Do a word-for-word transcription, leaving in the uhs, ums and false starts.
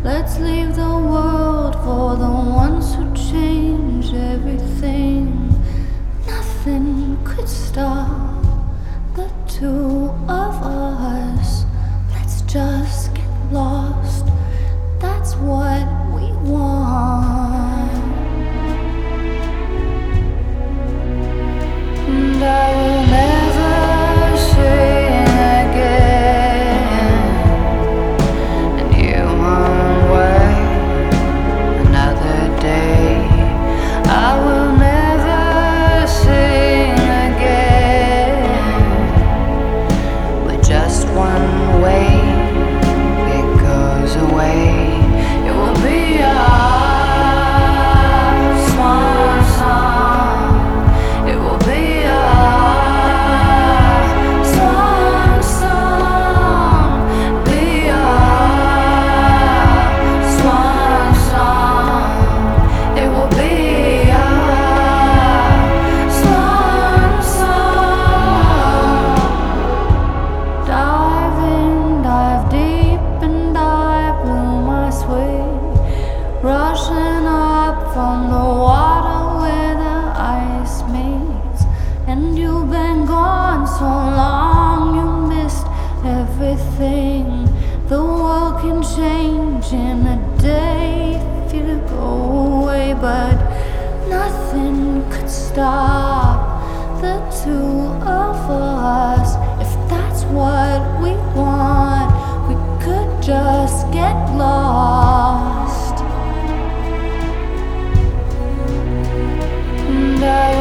Let's leave the world for the ones who change everything. Nothing could stop the two of us. Let's just get lost. That's what we want. And I will never sing again. And you won't wait another day. I will never sing again. We're just one way. It goes away. It will be our swan song. It will be our swan song. Be our swan song. It will be our swan song. Dive in, dive deep, and I blew my sweet, rushing up from the water where the ice meets. And you've been gone so long, you missed everything. The world can change in a day if you go away, but nothing could stop the two of us. If that's what we want, we could just get lost. And I